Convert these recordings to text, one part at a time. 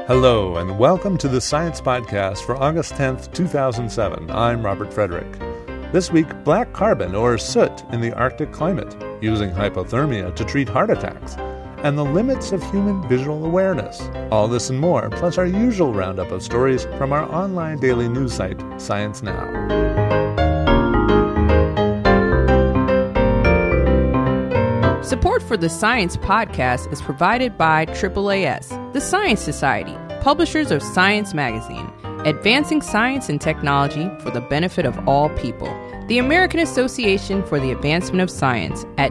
Hello, and welcome to the Science Podcast for August 10th, 2007. I'm Robert Frederick. This week, black carbon, or soot, in the Arctic climate, using hypothermia to treat heart attacks, and the limits of human visual awareness. All this and more, plus our usual roundup of stories from our online daily news site, Science Now. Support for the Science Podcast is provided by AAAS, the Science Society, publishers of Science Magazine, advancing science and technology for the benefit of all people. The American Association for the Advancement of Science at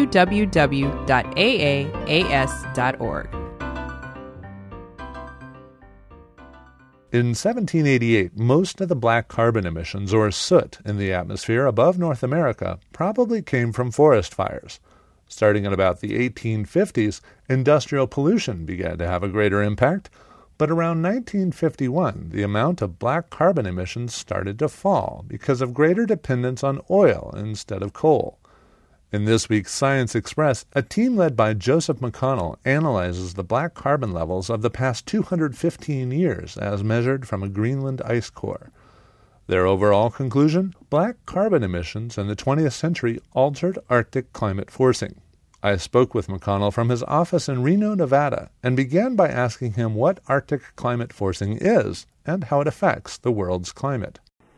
www.aas.org. In 1788, most of the black carbon emissions, or soot, in the atmosphere above North America probably came from forest fires. Starting in about the 1850s, industrial pollution began to have a greater impact, but around 1951, the amount of black carbon emissions started to fall because of greater dependence on oil instead of coal. In this week's Science Express, a team led by Joseph McConnell analyzes the black carbon levels of the past 215 years as measured from a Greenland ice core. Their overall conclusion? Black carbon emissions in the 20th century altered Arctic climate forcing. I spoke with McConnell from his office in Reno, Nevada, and began by asking him what Arctic climate forcing is and how it affects the world's climate.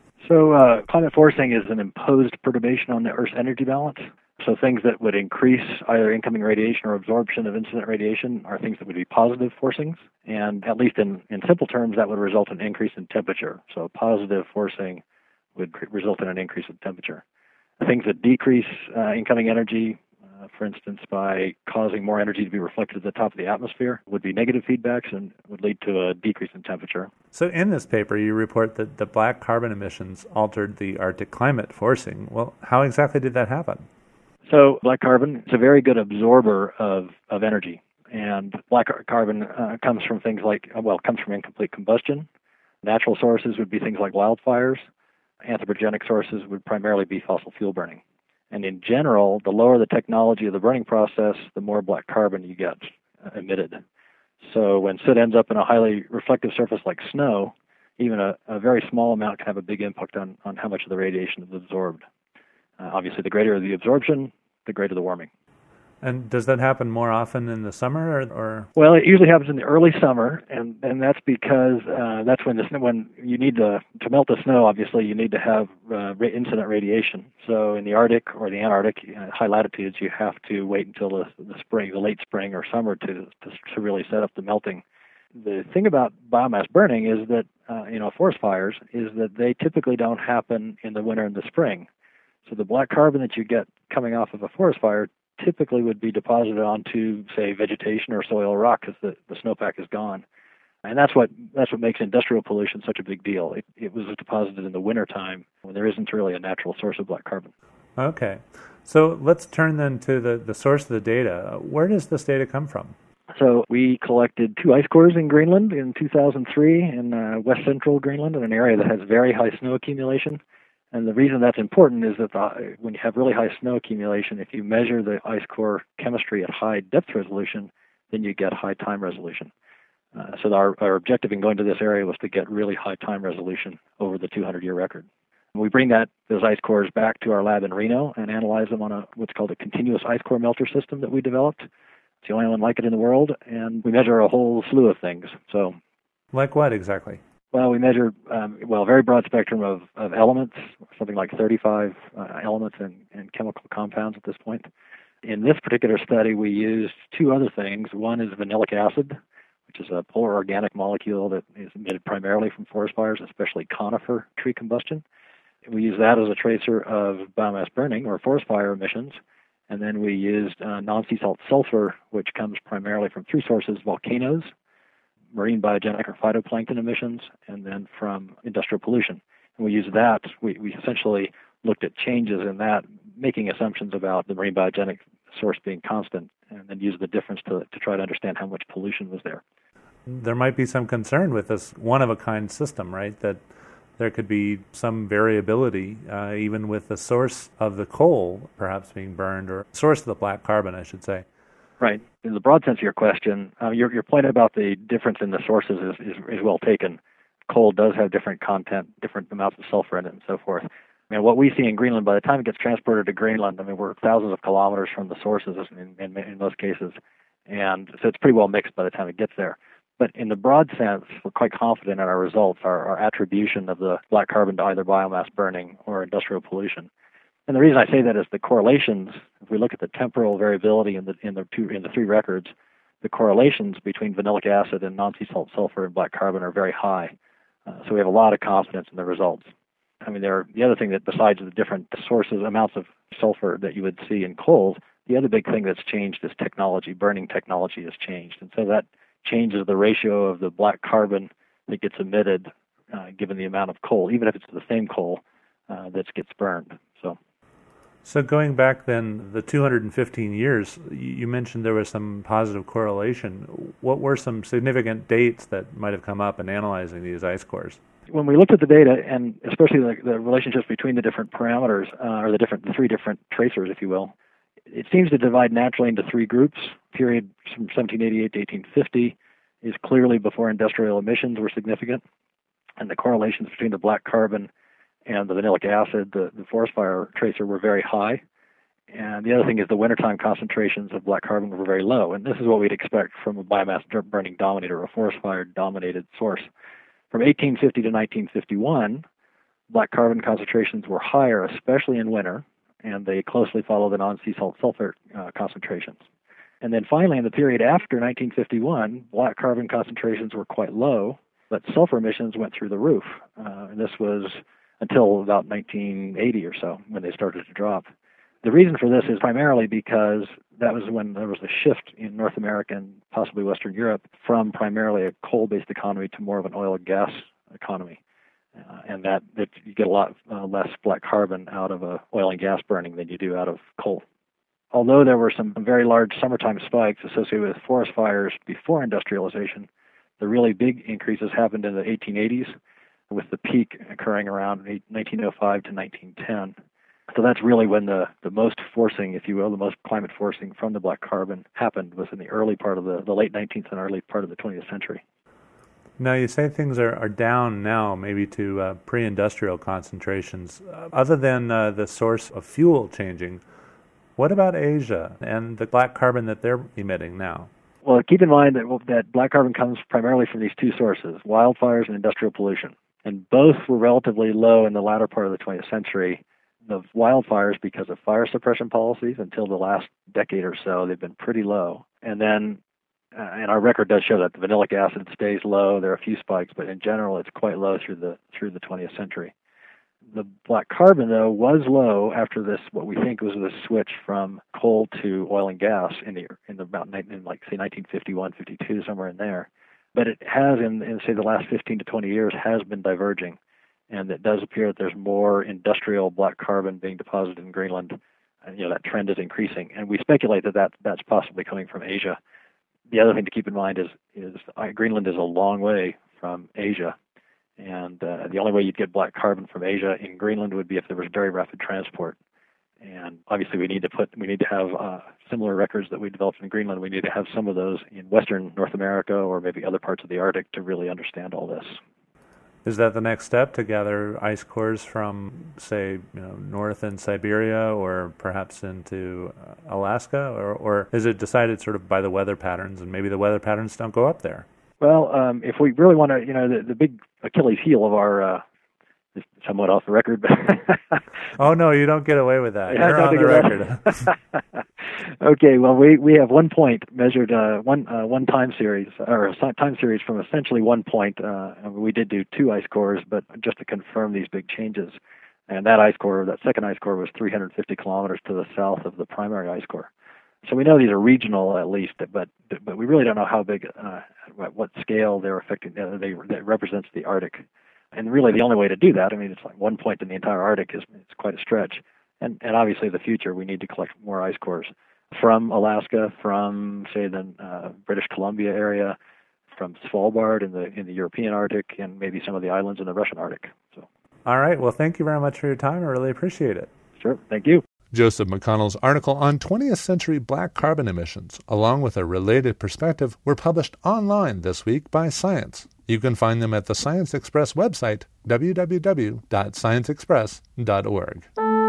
So climate forcing is an imposed perturbation on the Earth's energy balance. So things that would increase either incoming radiation or absorption of incident radiation are things that would be positive forcings. And at least in simple terms, that would result in an increase in temperature. So positive forcing would result in an increase in temperature. Things that decrease incoming energy, for instance, by causing more energy to be reflected at the top of the atmosphere, would be negative feedbacks and would lead to a decrease in temperature. So in this paper, you report that the black carbon emissions altered the Arctic climate forcing. Well, how exactly did that happen? So black carbon is a very good absorber of energy. And black carbon comes from things like, comes from incomplete combustion. Natural sources would be things like wildfires. Anthropogenic sources would primarily be fossil fuel burning. And in general, the lower the technology of the burning process, the more black carbon you get emitted. So when soot ends up in a highly reflective surface like snow, even a very small amount can have a big impact on how much of the radiation is absorbed. Obviously, the greater the absorption, the greater the warming. And does that happen more often in the summer, or? Well, it usually happens in the early summer, and that's because that's when you need to melt the snow. Obviously, you need to have incident radiation. So in the Arctic or the Antarctic, high latitudes, you have to wait until the spring, the late spring or summer to really set up the melting. The thing about biomass burning is that forest fires is that they typically don't happen in the winter and the spring. So the black carbon that you get coming off of a forest fire typically would be deposited onto, say, vegetation or soil or rock because the snowpack is gone. And that's what makes industrial pollution such a big deal. It was deposited in the wintertime when there isn't really a natural source of black carbon. Okay. So let's turn then to the source of the data. Where does this data come from? So we collected 2 ice cores in Greenland in 2003 in west central Greenland in an area that has very high snow accumulation. And the reason that's important is that when you have really high snow accumulation, if you measure the ice core chemistry at high depth resolution, then you get high time resolution. So our objective in going to this area was to get really high time resolution over the 200-year record. And we bring those ice cores back to our lab in Reno and analyze them on what's called a continuous ice core melter system that we developed. It's the only one like it in the world, and we measure a whole slew of things. So, like what exactly? Well, we measured a very broad spectrum of elements, something like 35 elements and chemical compounds at this point. In this particular study, we used 2 other things. One is vanillic acid, which is a polar organic molecule that is emitted primarily from forest fires, especially conifer tree combustion. We use that as a tracer of biomass burning or forest fire emissions. And then we used non-sea salt sulfur, which comes primarily from 3 sources: volcanoes, marine biogenic or phytoplankton emissions, and then from industrial pollution. And we used that, we essentially looked at changes in that, making assumptions about the marine biogenic source being constant, and then used the difference to try to understand how much pollution was there. There might be some concern with this one-of-a-kind system, right? That there could be some variability, even with the source of the coal perhaps being burned, or source of the black carbon, I should say. Right. In the broad sense of your question, your point about the difference in the sources is well taken. Coal does have different content, different amounts of sulfur in it, and so forth. I mean, what we see in Greenland, by the time it gets transported to Greenland, I mean, we're thousands of kilometers from the sources in most cases, and so it's pretty well mixed by the time it gets there. But in the broad sense, we're quite confident in our results, our attribution of the black carbon to either biomass burning or industrial pollution. And the reason I say that is the correlations. If we look at the temporal variability in the three records, the correlations between vanillic acid and non-sea salt sulfur and black carbon are very high. So we have a lot of confidence in the results. I mean, the other thing that besides the different sources, amounts of sulfur that you would see in coals, the other big thing that's changed is technology. Burning technology has changed, and so that changes the ratio of the black carbon that gets emitted given the amount of coal, even if it's the same coal that gets burned. So going back then, the 215 years, you mentioned there was some positive correlation. What were some significant dates that might have come up in analyzing these ice cores? When we looked at the data, and especially the relationships between the different parameters, or the three different tracers, if you will, it seems to divide naturally into three groups. Period from 1788 to 1850 is clearly before industrial emissions were significant, and the correlations between the black carbon and the vanillic acid, the forest fire tracer, were very high. And the other thing is the wintertime concentrations of black carbon were very low. And this is what we'd expect from a biomass burning dominator, a forest fire dominated source. From 1850 to 1951, black carbon concentrations were higher, especially in winter, and they closely follow the non-sea salt sulfur concentrations. And then finally, in the period after 1951, black carbon concentrations were quite low, but sulfur emissions went through the roof. And this was until about 1980 or so, when they started to drop. The reason for this is primarily because that was when there was a shift in North America and possibly Western Europe from primarily a coal-based economy to more of an oil and gas economy. And that you get a lot less black carbon out of oil and gas burning than you do out of coal. Although there were some very large summertime spikes associated with forest fires before industrialization, the really big increases happened in the 1880s, with the peak occurring around 1905 to 1910. So that's really when the most forcing, if you will, the most climate forcing from the black carbon happened, was in the early part of the late 19th and early part of the 20th century. Now, you say things are down now, maybe to pre-industrial concentrations. Other than the source of fuel changing, what about Asia and the black carbon that they're emitting now? Well, keep in mind that black carbon comes primarily from these two sources, wildfires and industrial pollution. And both were relatively low in the latter part of the 20th century. The wildfires, because of fire suppression policies, until the last decade or so, they've been pretty low. And then, and our record does show that the vanillic acid stays low. There are a few spikes, but in general, it's quite low through the 20th century. The black carbon, though, was low after this, what we think was the switch from coal to oil and gas in say 1951, 52, somewhere in there. But it has, in say the last 15 to 20 years, has been diverging, and it does appear that there's more industrial black carbon being deposited in Greenland. And, that trend is increasing, and we speculate that's possibly coming from Asia. The other thing to keep in mind is Greenland is a long way from Asia, and the only way you'd get black carbon from Asia in Greenland would be if there was very rapid transport. And obviously, we need to have similar records that we developed in Greenland. We need to have some of those in Western North America or maybe other parts of the Arctic to really understand all this. Is that the next step, to gather ice cores from, say, north in Siberia or perhaps into Alaska, or is it decided sort of by the weather patterns, and maybe the weather patterns don't go up there? Well, if we really want to, the big Achilles heel of our somewhat off the record, but oh no, you don't get away with that. You're on the record. Okay, well, we have 1 point measured, one time series, or a time series from essentially 1 point. We did do 2 ice cores, but just to confirm these big changes. And that second ice core was 350 kilometers to the south of the primary ice core. So we know these are regional at least, but we really don't know how big, what scale they're affecting. That represents the Arctic. And really, the only way to do that, it's like 1 point in the entire Arctic it's quite a stretch. And obviously, in the future, we need to collect more ice cores from Alaska, from say the British Columbia area, from Svalbard in the European Arctic, and maybe some of the islands in the Russian Arctic. So. All right. Well, thank you very much for your time. I really appreciate it. Sure. Thank you. Joseph McConnell's article on 20th century black carbon emissions, along with a related perspective, were published online this week by Science. You can find them at the Science Express website, www.scienceexpress.org.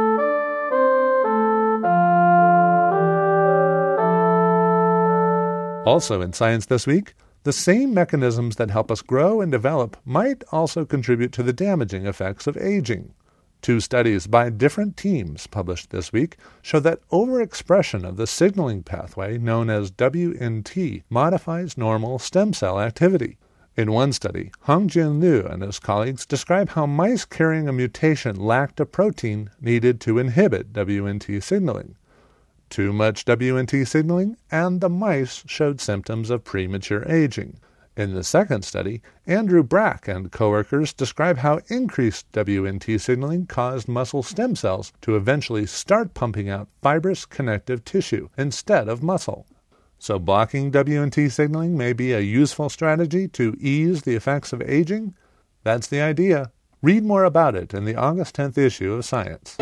Also in Science this week, the same mechanisms that help us grow and develop might also contribute to the damaging effects of aging. 2 studies by different teams published this week show that overexpression of the signaling pathway known as WNT modifies normal stem cell activity. In one study, Hongjin Liu and his colleagues describe how mice carrying a mutation lacked a protein needed to inhibit WNT signaling. Too much WNT signaling, and the mice showed symptoms of premature aging. In the second study, Andrew Brack and coworkers describe how increased WNT signaling caused muscle stem cells to eventually start pumping out fibrous connective tissue instead of muscle. So blocking WNT signaling may be a useful strategy to ease the effects of aging? That's the idea. Read more about it in the August 10th issue of Science.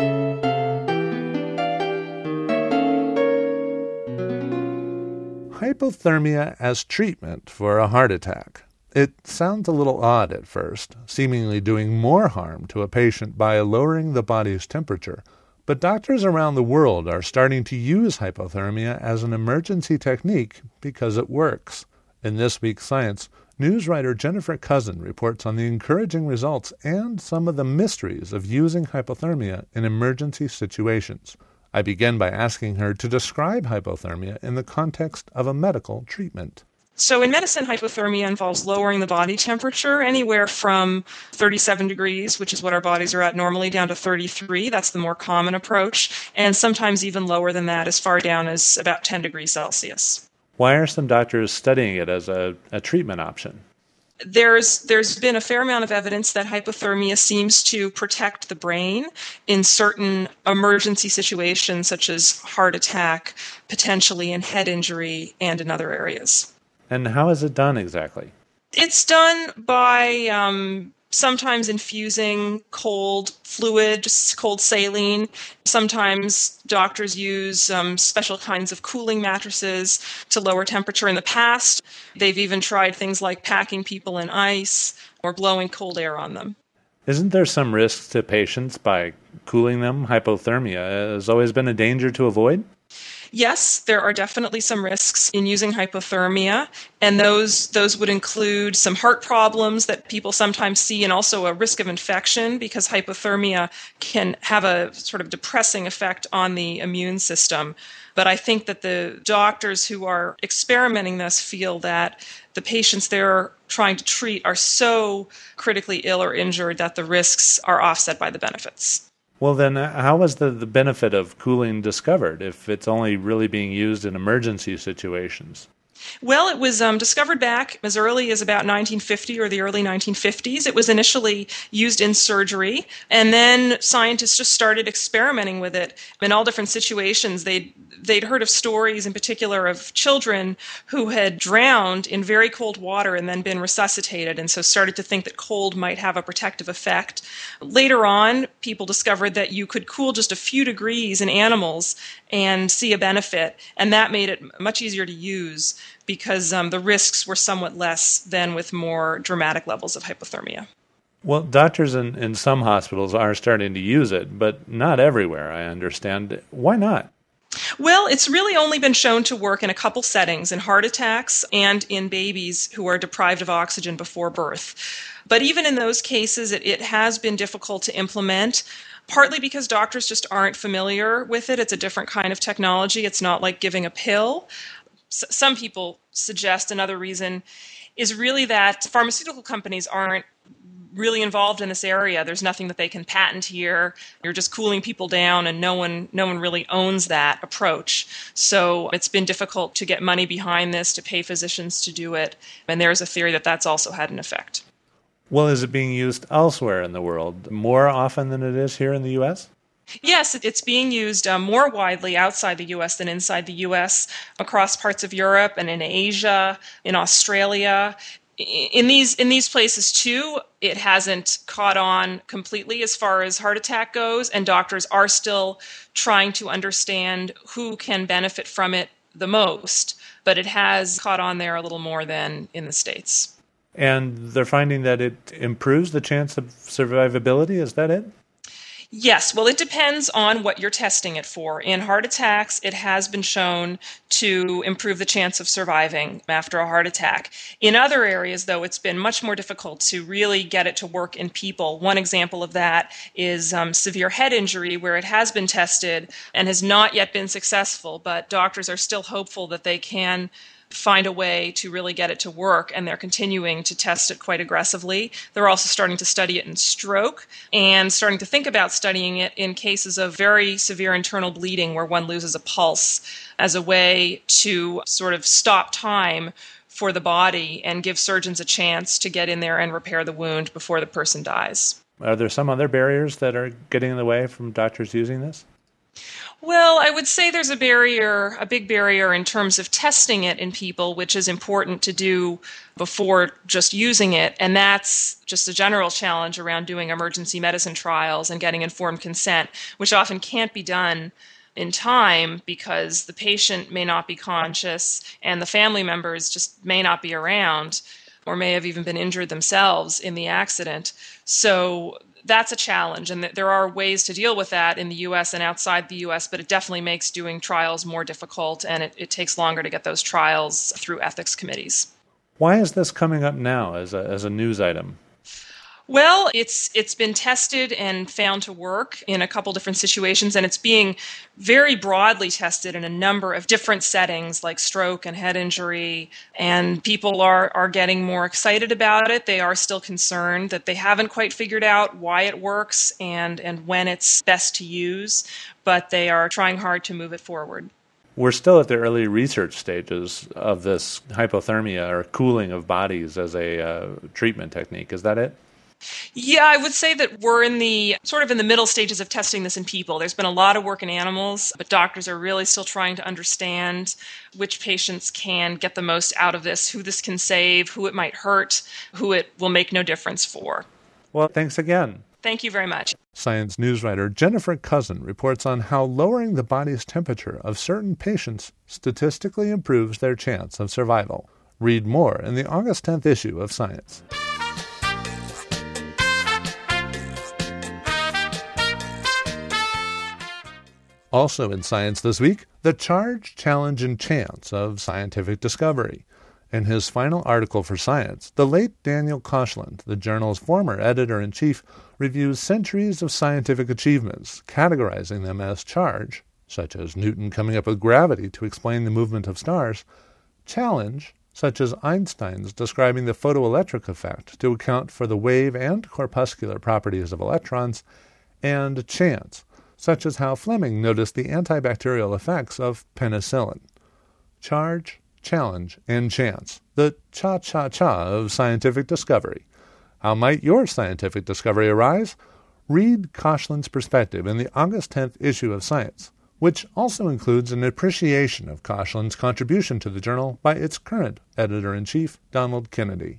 Hypothermia as treatment for a heart attack. It sounds a little odd at first, seemingly doing more harm to a patient by lowering the body's temperature, but doctors around the world are starting to use hypothermia as an emergency technique because it works. In this week's Science, news writer Jennifer Cousin reports on the encouraging results and some of the mysteries of using hypothermia in emergency situations. I begin by asking her to describe hypothermia in the context of a medical treatment. So in medicine, hypothermia involves lowering the body temperature anywhere from 37 degrees, which is what our bodies are at normally, down to 33. That's the more common approach. And sometimes even lower than that, as far down as about 10 degrees Celsius. Why are some doctors studying it as a treatment option? There's been a fair amount of evidence that hypothermia seems to protect the brain in certain emergency situations, such as heart attack, potentially in head injury, and in other areas. And how is it done exactly? It's done by sometimes infusing cold fluid, cold saline. Sometimes doctors use special kinds of cooling mattresses to lower temperature. In the past, they've even tried things like packing people in ice or blowing cold air on them. Isn't there some risks to patients by cooling them? Hypothermia has always been a danger to avoid? Yes, there are definitely some risks in using hypothermia, and those would include some heart problems that people sometimes see, and also a risk of infection, because hypothermia can have a sort of depressing effect on the immune system. But I think that the doctors who are experimenting this feel that the patients they're trying to treat are so critically ill or injured that the risks are offset by the benefits. Well, then how was the benefit of cooling discovered if it's only really being used in emergency situations? Well, it was discovered back as early as about 1950 or the early 1950s. It was initially used in surgery, and then scientists just started experimenting with it in all different situations. They'd heard of stories in particular of children who had drowned in very cold water and then been resuscitated, and so started to think that cold might have a protective effect. Later on, people discovered that you could cool just a few degrees in animals and see a benefit, and that made it much easier to use because the risks were somewhat less than with more dramatic levels of hypothermia. Well, doctors in some hospitals are starting to use it, but not everywhere, I understand. Why not? Well, it's really only been shown to work in a couple settings, in heart attacks and in babies who are deprived of oxygen before birth. But even in those cases, it has been difficult to implement, partly because doctors just aren't familiar with it. It's a different kind of technology. It's not like giving a pill. Some people suggest another reason is really that pharmaceutical companies aren't really involved in this area. There's nothing that they can patent here. You're just cooling people down, and no one really owns that approach. So it's been difficult to get money behind this, to pay physicians to do it. And there's a theory that that's also had an effect. Well, is it being used elsewhere in the world more often than it is here in the U.S.? Yes, it's being used more widely outside the U.S. than inside the U.S., across parts of Europe and in Asia, in Australia. In these places too, it hasn't caught on completely as far as heart attack goes, and doctors are still trying to understand who can benefit from it the most, but it has caught on there a little more than in the States. And they're finding that it improves the chance of survivability, is that it? Yes, well, it depends on what you're testing it for. In heart attacks, it has been shown to improve the chance of surviving after a heart attack. In other areas, though, it's been much more difficult to really get it to work in people. One example of that is severe head injury, where it has been tested and has not yet been successful, but doctors are still hopeful that they can find a way to really get it to work, and they're continuing to test it quite aggressively. They're also starting to study it in stroke and starting to think about studying it in cases of very severe internal bleeding where one loses a pulse as a way to sort of stop time for the body and give surgeons a chance to get in there and repair the wound before the person dies. Are there some other barriers that are getting in the way from doctors using this? Well, I would say there's a big barrier in terms of testing it in people, which is important to do before just using it. And that's just a general challenge around doing emergency medicine trials and getting informed consent, which often can't be done in time because the patient may not be conscious and the family members just may not be around or may have even been injured themselves in the accident. So that's a challenge, and there are ways to deal with that in the U.S. and outside the U.S., but it definitely makes doing trials more difficult, and it takes longer to get those trials through ethics committees. Why is this coming up now as a news item? Well, it's been tested and found to work in a couple different situations, and it's being very broadly tested in a number of different settings like stroke and head injury, and people are getting more excited about it. They are still concerned that they haven't quite figured out why it works and when it's best to use, but they are trying hard to move it forward. We're still at the early research stages of this hypothermia or cooling of bodies as a treatment technique. Is that it? Yeah, I would say that we're in the middle stages of testing this in people. There's been a lot of work in animals, but doctors are really still trying to understand which patients can get the most out of this, who this can save, who it might hurt, who it will make no difference for. Well, thanks again. Thank you very much. Science news writer Jennifer Cousin reports on how lowering the body's temperature of certain patients statistically improves their chance of survival. Read more in the August 10th issue of Science. Also in Science this week, the charge, challenge, and chance of scientific discovery. In his final article for Science, the late Daniel Koshland, the journal's former editor-in-chief, reviews centuries of scientific achievements, categorizing them as charge, such as Newton coming up with gravity to explain the movement of stars, challenge, such as Einstein's describing the photoelectric effect to account for the wave and corpuscular properties of electrons, and chance, such as how Fleming noticed the antibacterial effects of penicillin. Charge, challenge, and chance, the cha-cha-cha of scientific discovery. How might your scientific discovery arise? Read Koshland's perspective in the August 10th issue of Science, which also includes an appreciation of Koshland's contribution to the journal by its current editor-in-chief, Donald Kennedy.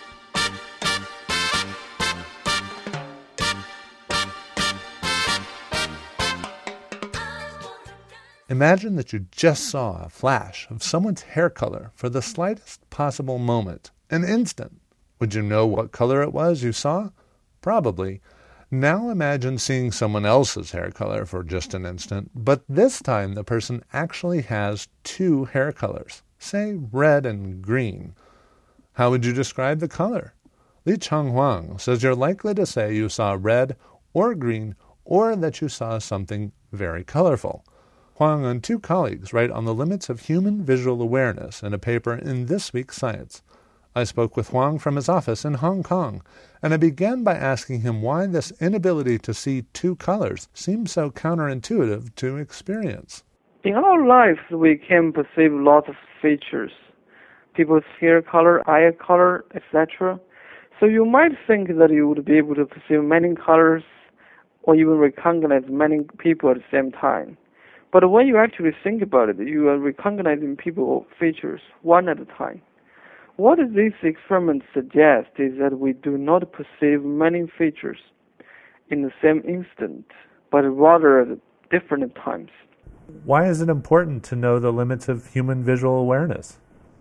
Imagine that you just saw a flash of someone's hair color for the slightest possible moment, an instant. Would you know what color it was you saw? Probably. Now imagine seeing someone else's hair color for just an instant, but this time the person actually has two hair colors, say red and green. How would you describe the color? Li Chang Huang says you're likely to say you saw red or green or that you saw something very colorful. Huang and two colleagues write on the limits of human visual awareness in a paper in this week's Science. I spoke with Huang from his office in Hong Kong, and I began by asking him why this inability to see two colors seems so counterintuitive to experience. In our lives, we can perceive lots of features, people's hair color, eye color, etc. So you might think that you would be able to perceive many colors or even recognize many people at the same time. But when you actually think about it, you are recognizing people's features one at a time. What these experiments suggest is that we do not perceive many features in the same instant, but rather at different times. Why is it important to know the limits of human visual awareness?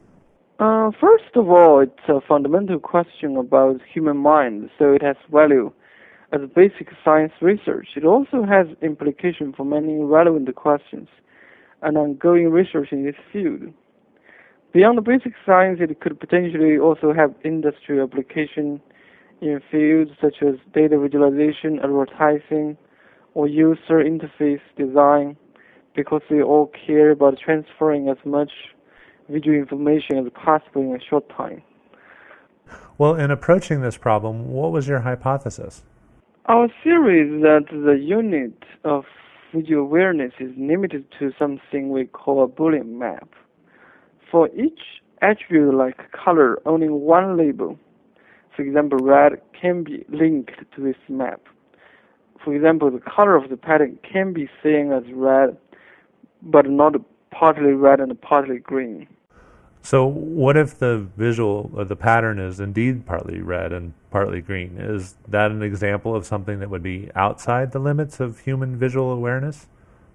First of all, it's a fundamental question about human mind, so it has value as basic science research. It also has implications for many relevant questions and ongoing research in this field. Beyond the basic science, it could potentially also have industry application in fields such as data visualization, advertising, or user interface design, because they all care about transferring as much visual information as possible in a short time. Well, in approaching this problem, what was your hypothesis? Our theory is that the unit of visual awareness is limited to something we call a Boolean map. For each attribute like color owning one label, for example, red can be linked to this map. For example, the color of the pattern can be seen as red, but not partly red and partly green. So what if the visual or the pattern is indeed partly red and partly green? Is that an example of something that would be outside the limits of human visual awareness?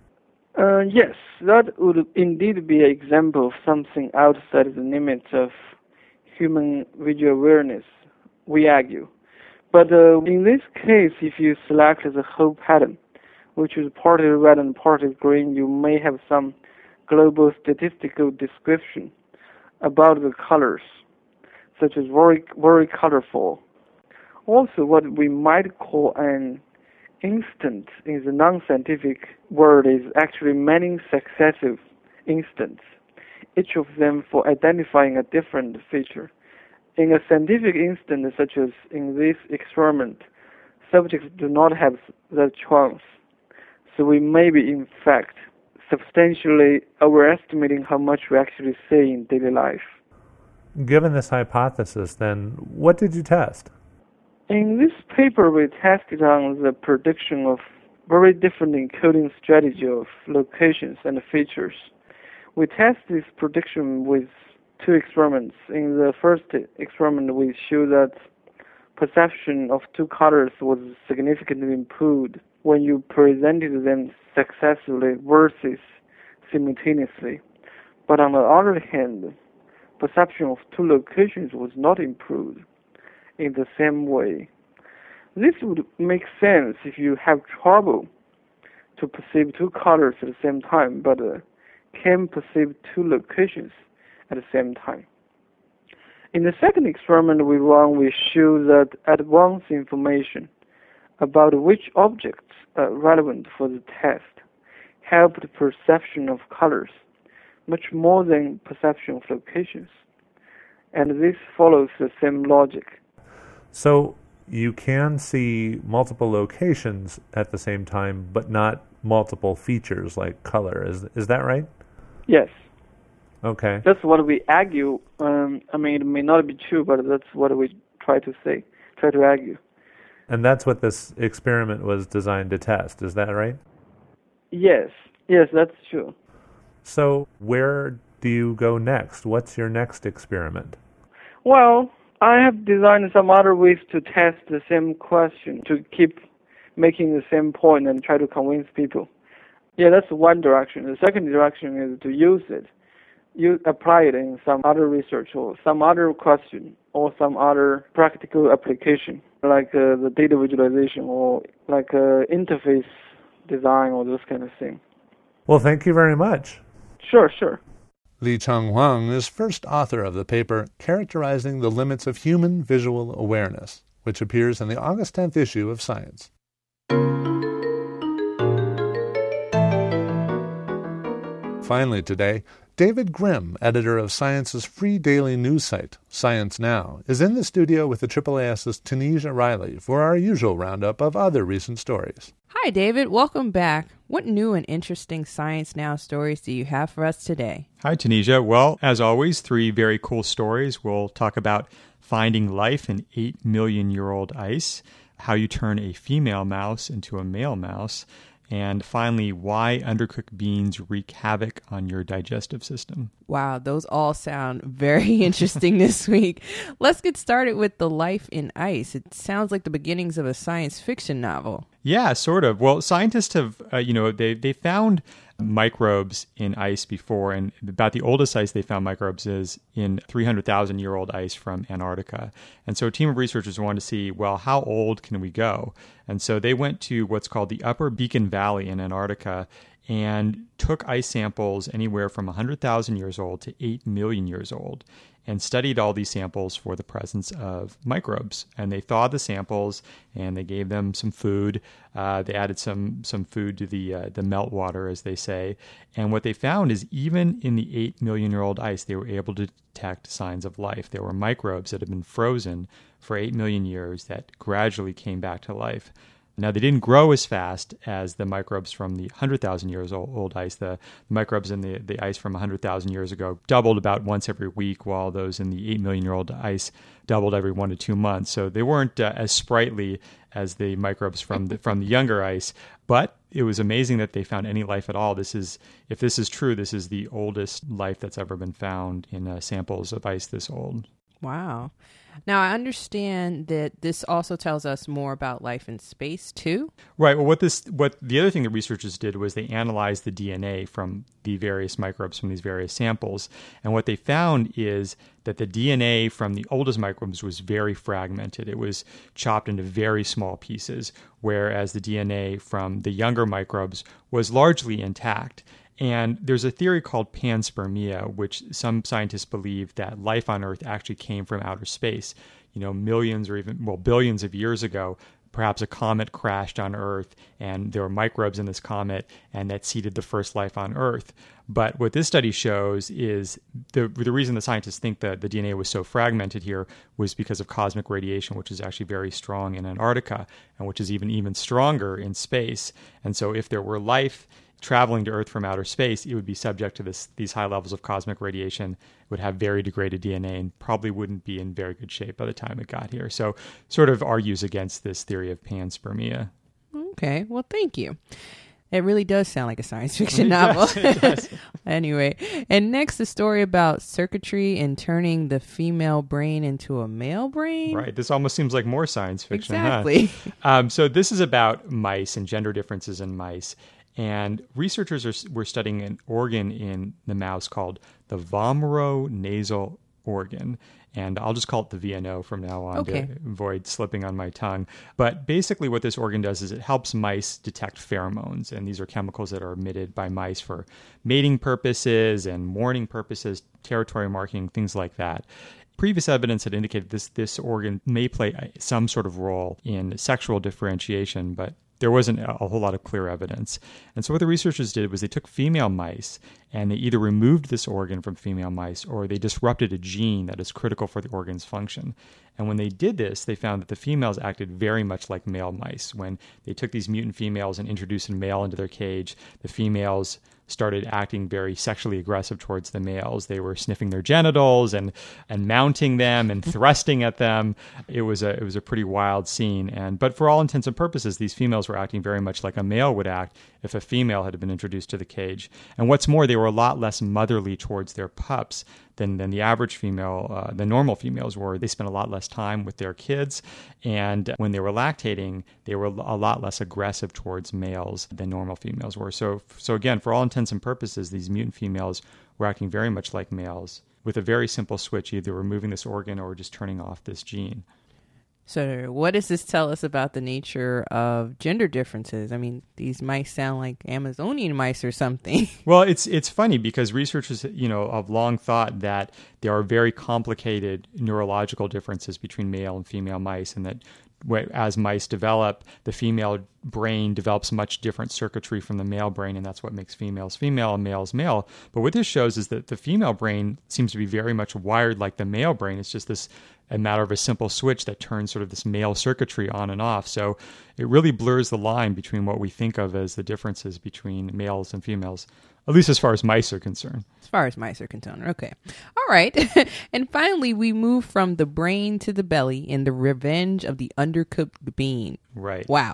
Yes, that would indeed be an example of something outside the limits of human visual awareness, we argue. But in this case, if you select the whole pattern, which is partly red and partly green, you may have some global statistical description about the colors, such as very, very colorful. Also, what we might call an instant in the non-scientific world is actually many successive instants, each of them for identifying a different feature. In a scientific instant, such as in this experiment, subjects do not have that chance, so we may be, in fact, substantially overestimating how much we actually see in daily life. Given this hypothesis, then, what did you test? In this paper, we tested on the prediction of very different encoding strategy of locations and features. We tested this prediction with two experiments. In the first experiment, we showed that perception of two colors was significantly improved when you presented them successively versus simultaneously. But on the other hand, perception of two locations was not improved in the same way. This would make sense if you have trouble to perceive two colors at the same time, but can perceive two locations at the same time. In the second experiment we ran, we showed that advanced information about which objects are relevant for the test helped perception of colors much more than perception of locations. And this follows the same logic. So you can see multiple locations at the same time, but not multiple features like color. Is that right? Yes. Okay. That's what we argue. It may not be true, but that's what we try to argue. And that's what this experiment was designed to test. Is that right? Yes, that's true. So where do you go next? What's your next experiment? Well, I have designed some other ways to test the same question, to keep making the same point and try to convince people. Yeah, that's one direction. The second direction is to use it. You apply it in some other research or some other question or some other practical application, like the data visualization or like interface design or those kind of things. Well, thank you very much. Sure. Licheng Huang is first author of the paper Characterizing the Limits of Human Visual Awareness, which appears in the August 10th issue of Science. Finally today, David Grimm, editor of Science's free daily news site, Science Now, is in the studio with the AAAS's Tunisia Riley for our usual roundup of other recent stories. Hi, David. Welcome back. What new and interesting Science Now stories do you have for us today? Hi, Tunisia. Well, as always, 3 very cool stories. We'll talk about finding life in 8 million-year-old ice, how you turn a female mouse into a male mouse, and finally, why undercooked beans wreak havoc on your digestive system. Wow, those all sound very interesting this week. Let's get started with The Life in Ice. It sounds like the beginnings of a science fiction novel. Yeah, sort of. Well, scientists have, they found microbes in ice before, and about the oldest ice they found microbes is in 300,000-year-old ice from Antarctica. And so a team of researchers wanted to see, well, how old can we go? And so they went to what's called the Upper Beacon Valley in Antarctica and took ice samples anywhere from 100,000 years old to 8 million years old, and studied all these samples for the presence of microbes. And they thawed the samples, and they gave them some food. They added some food to the meltwater, as they say. And what they found is even in the 8 million year old ice, they were able to detect signs of life. There were microbes that had been frozen for 8 million years that gradually came back to life. Now, they didn't grow as fast as the microbes from the 100,000 years old ice. The microbes in the ice from 100,000 years ago doubled about once every week, while those in the 8 million year old ice doubled every 1 to 2 months. So they weren't as sprightly as the microbes from the younger ice. But it was amazing that they found any life at all. If this is true, this is the oldest life that's ever been found in samples of ice this old. Wow. Now, I understand that this also tells us more about life in space, too. Right. Well, what the other thing that researchers did was they analyzed the DNA from the various microbes from these various samples. And what they found is that the DNA from the oldest microbes was very fragmented. It was chopped into very small pieces, whereas the DNA from the younger microbes was largely intact. And there's a theory called panspermia, which some scientists believe that life on Earth actually came from outer space. Millions or even, billions of years ago, perhaps a comet crashed on Earth, and there were microbes in this comet, and that seeded the first life on Earth. But what this study shows is the reason the scientists think that the DNA was so fragmented here was because of cosmic radiation, which is actually very strong in Antarctica, and which is even stronger in space. And so if there were life traveling to Earth from outer space, it would be subject to these high levels of cosmic radiation, would have very degraded DNA, and probably wouldn't be in very good shape by the time it got here. So sort of argues against this theory of panspermia. Okay, well, thank you. It really does sound like a science fiction novel. It does. Anyway, and next, the story about circuitry and turning the female brain into a male brain. Right. This almost seems like more science fiction, Exactly. Huh? So this is about mice and gender differences in mice. And researchers were studying an organ in the mouse called the vomeronasal organ. And I'll just call it the VNO from now on to avoid slipping on my tongue. But basically what this organ does is it helps mice detect pheromones. And these are chemicals that are emitted by mice for mating purposes and mourning purposes, territory marking, things like that. Previous evidence had indicated this organ may play some sort of role in sexual differentiation, but there wasn't a whole lot of clear evidence. And so what the researchers did was they took female mice and they either removed this organ from female mice or they disrupted a gene that is critical for the organ's function. And when they did this, they found that the females acted very much like male mice. When they took these mutant females and introduced a male into their cage, the females started acting very sexually aggressive towards the males. They were sniffing their genitals and mounting them and thrusting at them. It was a pretty wild scene. But for all intents and purposes, these females were acting very much like a male would act if a female had been introduced to the cage. And what's more, they were a lot less motherly towards their pups than the average female, the normal females were. They spent a lot less time with their kids, and when they were lactating, they were a lot less aggressive towards males than normal females were. So again, for all intents and purposes, these mutant females were acting very much like males with a very simple switch, either removing this organ or just turning off this gene. So what does this tell us about the nature of gender differences? I mean, these mice sound like Amazonian mice or something. Well, it's funny because researchers, have long thought that there are very complicated neurological differences between male and female mice, and that as mice develop, the female brain develops much different circuitry from the male brain, and that's what makes females female and males male. But what this shows is that the female brain seems to be very much wired like the male brain. It's just a matter of a simple switch that turns sort of this male circuitry on and off. So it really blurs the line between what we think of as the differences between males and females, at least as far as mice are concerned. As far as mice are concerned. Okay. All right. And finally, we move from the brain to the belly in The Revenge of the Undercooked Bean. Right. Wow.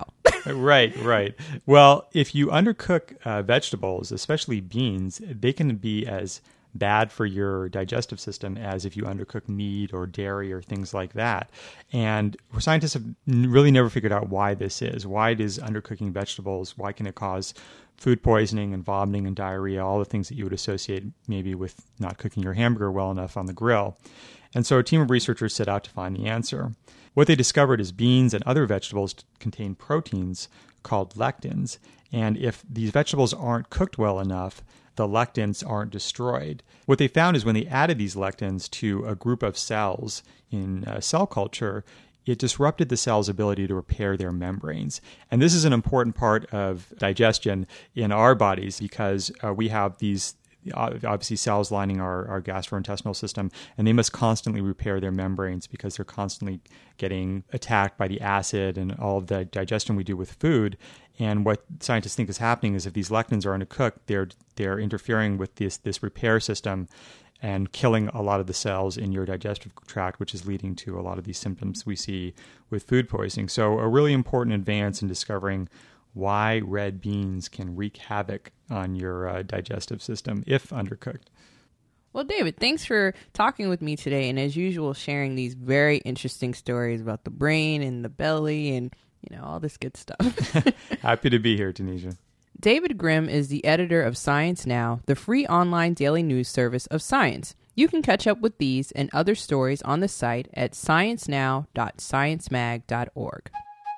Right. Well, if you undercook vegetables, especially beans, they can be as bad for your digestive system as if you undercook meat or dairy or things like that. And scientists have really never figured out why this is. Why does undercooking vegetables, why can it cause food poisoning and vomiting and diarrhea, all the things that you would associate maybe with not cooking your hamburger well enough on the grill? And so a team of researchers set out to find the answer. What they discovered is beans and other vegetables contain proteins called lectins. And if these vegetables aren't cooked well enough, the lectins aren't destroyed. What they found is when they added these lectins to a group of cells in cell culture, it disrupted the cell's ability to repair their membranes. And this is an important part of digestion in our bodies because we have these obviously cells lining our gastrointestinal system, and they must constantly repair their membranes because they're constantly getting attacked by the acid and all of the digestion we do with food. And what scientists think is happening is if these lectins are undercooked, they're interfering with this repair system and killing a lot of the cells in your digestive tract, which is leading to a lot of these symptoms we see with food poisoning. So a really important advance in discovering why red beans can wreak havoc on your digestive system if undercooked. Well, David, thanks for talking with me today, and as usual, sharing these very interesting stories about the brain and the belly and, all this good stuff. Happy to be here, Tanisha. David Grimm is the editor of Science Now, the free online daily news service of science. You can catch up with these and other stories on the site at sciencenow.sciencemag.org.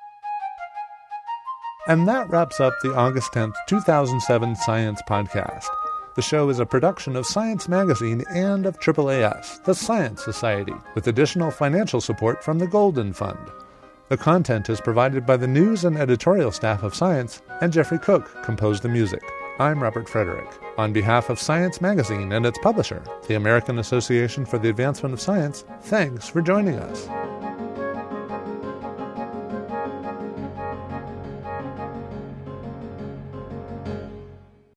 And that wraps up the August 10th, 2007 Science Podcast. The show is a production of Science Magazine and of AAAS, the Science Society, with additional financial support from the Golden Fund. The content is provided by the news and editorial staff of Science, and Jeffrey Cook composed the music. I'm Robert Frederick. On behalf of Science Magazine and its publisher, the American Association for the Advancement of Science, thanks for joining us.